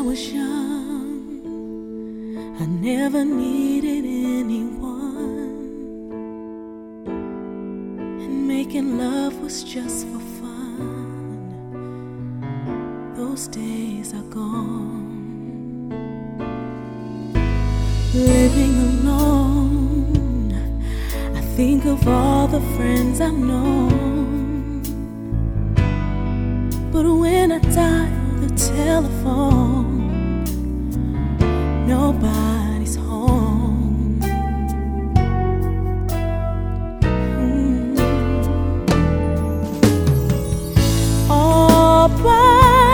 was young, I never needed anyone, and making love was just for fun. Those days are gone. Living alone, I think of all the friends I've known, but when I dial the telephone, nobody's home. All by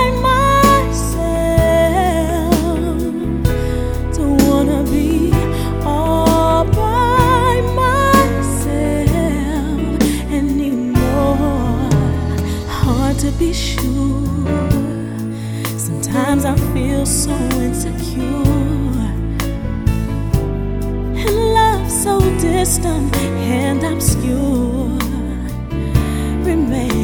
myself, don't wanna be all by myself anymore. Hard to be sure. Sometimes I feel so insecure, and love so distant and obscure remains.